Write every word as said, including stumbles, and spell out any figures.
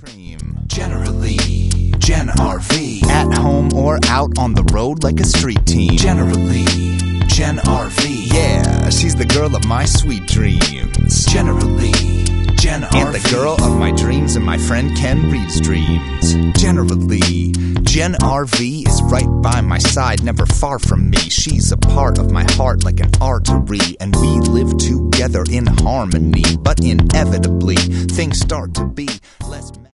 dream. Generally, Gen R V. At home or out on the road like a street team. Generally, Gen R V. Yeah, she's the girl of my sweet dreams. Generally, Gen R V. And the girl of my dreams and my friend Ken Reeves' dreams. Generally, Gen R V is right by my side, never far from me. She's a part of my heart like an artery, and we live together in harmony. But inevitably, things start to be less